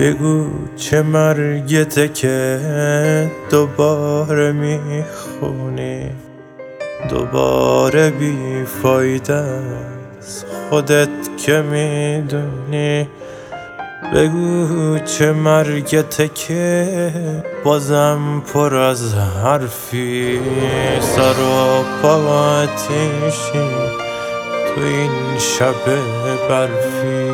بگو چه مرگته که دوباره میخونی، دوباره بیفایده است خودت که میدونی. بگو چه مرگته که بازم پر از حرفی، سر و پا آتیشی تو این شب برفی.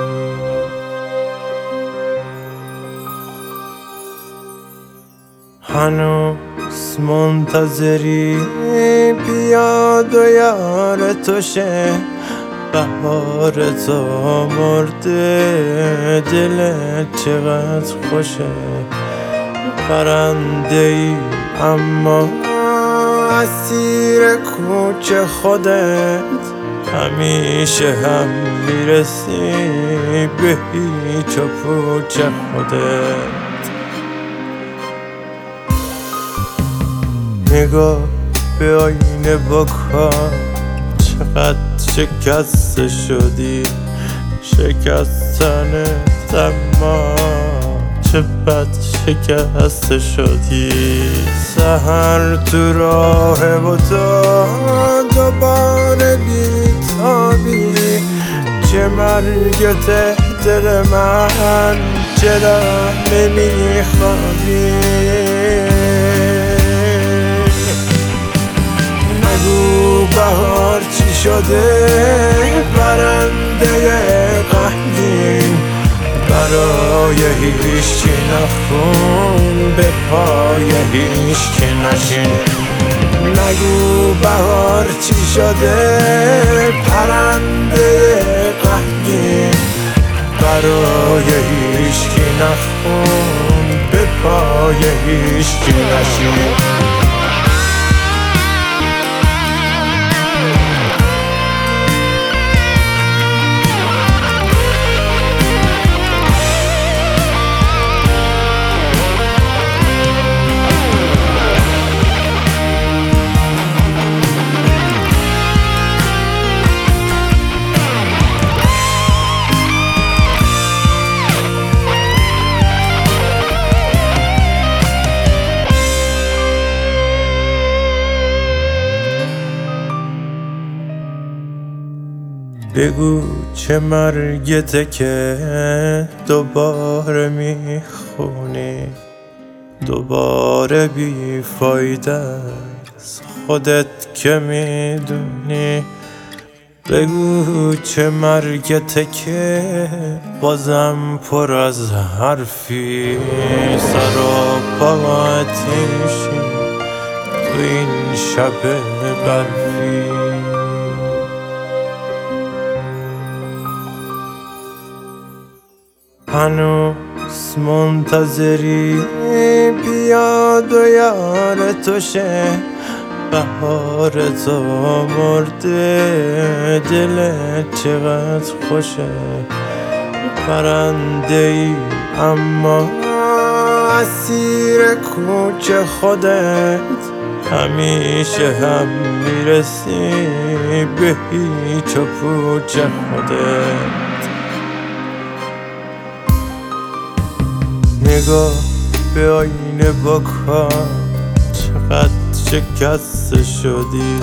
هنوز منتظری بیاد و یار تو شه، بهار تو مرده دلت چقدر خوشه. پرنده ای اما اسیر کوچه خودت، همیشه هم میرسی به هیچ و پوچ خودت. نگاه به آینه بکن چقدر شکسته شدی، شکستنت اما چه بد شکسته شدی. سحر تو راه و تو دوباره بیتابی، چه مرگته دل من چرا نمیخوابی. نگو بهار چی شده پرنده غمگین، برای هیچکی نخون به پای هیچکی نشین. نگو بهار چی شده پرنده غمگین، برای هیچکی نخون به پای هیچکی نشین. بگو چه مرگته که دوباره میخونی، دوباره بیفایده است خودت که میدونی. بگو چه مرگته که بازم پر از حرفی، سر و پا آتیشی تو این شب برفی. هنوز منتظری بیاد و یار تو شه، بهار تو مرده دلت چقدر خوشه. پرنده ای اما اسیر کوچه خودت، همیشه هم میرسی به هیچ و پوچ خودت. نگاه به آینه بکن چقدر شکسته شدی،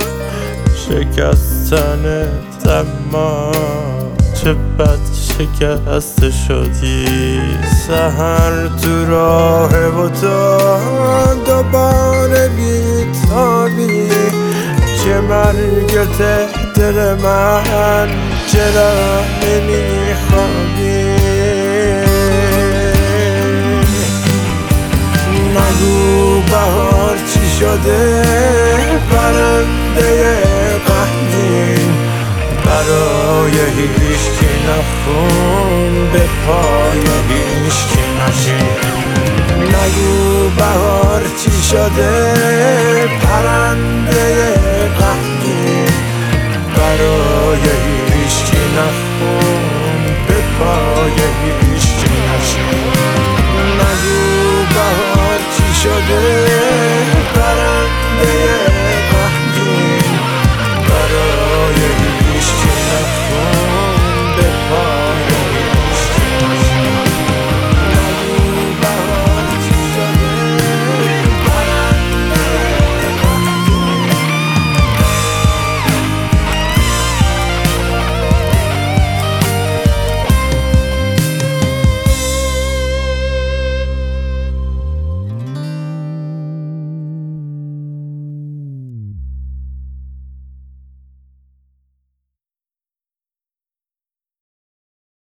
شکستنت اما چه بد شکسته شدی. سحر تو راه و تو دوباره بیتابی، چه مرگته دل من چرا نمیخوابی. نگو بهار چی شده پرنده غمگین، برای هیچکی نخون به پای هیچکی نشین. نگو بهار چی شده پرنده غمگین، برای هیچکی نخون